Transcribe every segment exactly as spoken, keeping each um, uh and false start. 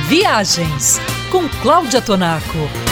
Viagens com Cláudia Tonaco.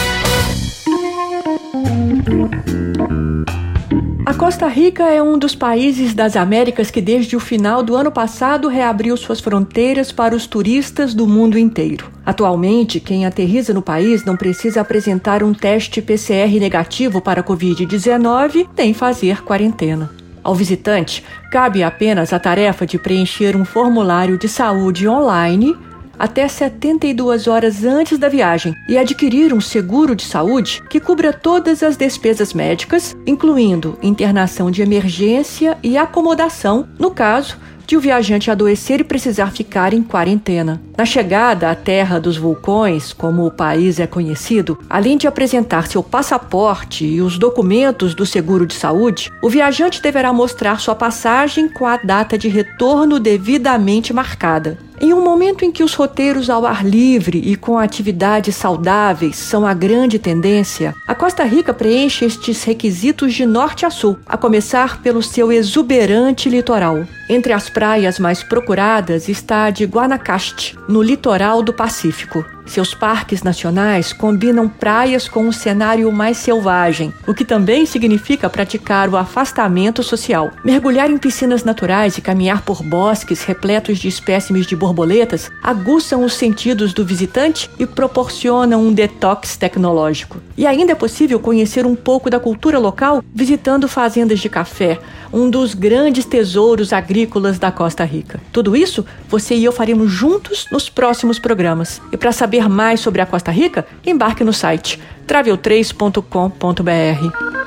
A Costa Rica é um dos países das Américas que desde o final do ano passado reabriu suas fronteiras para os turistas do mundo inteiro. Atualmente, quem aterriza no país não precisa apresentar um teste P C R negativo para a covid dezenove nem fazer quarentena. Ao visitante, cabe apenas a tarefa de preencher um formulário de saúde online até setenta e duas horas antes da viagem e adquirir um seguro de saúde que cubra todas as despesas médicas, incluindo internação de emergência e acomodação, no caso de o viajante adoecer e precisar ficar em quarentena. Na chegada à Terra dos Vulcões, como o país é conhecido, além de apresentar seu passaporte e os documentos do seguro de saúde, o viajante deverá mostrar sua passagem com a data de retorno devidamente marcada. Em um momento em que os roteiros ao ar livre e com atividades saudáveis são a grande tendência, a Costa Rica preenche estes requisitos de norte a sul, a começar pelo seu exuberante litoral. Entre as praias mais procuradas está a de Guanacaste, no litoral do Pacífico. Seus parques nacionais combinam praias com um cenário mais selvagem, o que também significa praticar o afastamento social. Mergulhar em piscinas naturais e caminhar por bosques repletos de espécimes de borboletas aguçam os sentidos do visitante e proporcionam um detox tecnológico. E ainda é possível conhecer um pouco da cultura local visitando fazendas de café, um dos grandes tesouros agrícolas da Costa Rica. Tudo isso você e eu faremos juntos nos próximos programas. E para saber mais sobre a Costa Rica, embarque no site travel três ponto com ponto b r.